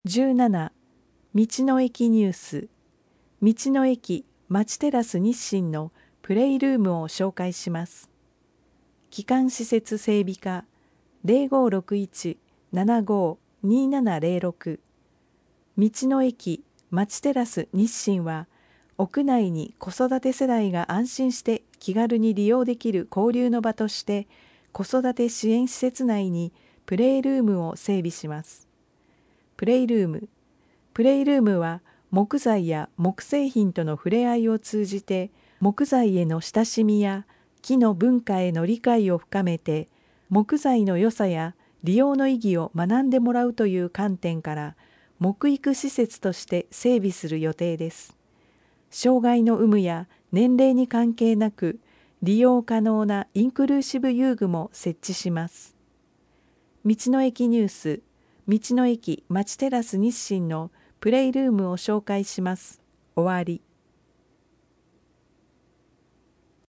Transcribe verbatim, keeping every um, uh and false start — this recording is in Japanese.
じゅうなな、道の駅ニュース。道の駅まちテラス日清のプレイルームを紹介します。基幹施設整備課 ゼロごろくいち ななごにななゼロろく。道の駅まちテラス日清は、屋内に子育て世代が安心して気軽に利用できる交流の場として、子育て支援施設内にプレイルームを整備します。プレイルーム。プレイルームは木材や木製品との触れ合いを通じて、木材への親しみや木の文化への理解を深めて、木材の良さや利用の意義を学んでもらうという観点から、木育施設として整備する予定です。障害の有無や年齢に関係なく、利用可能なインクルーシブ遊具も設置します。道の駅ニュース。道の駅まちテラス日清のプレイルームを紹介します。終わり。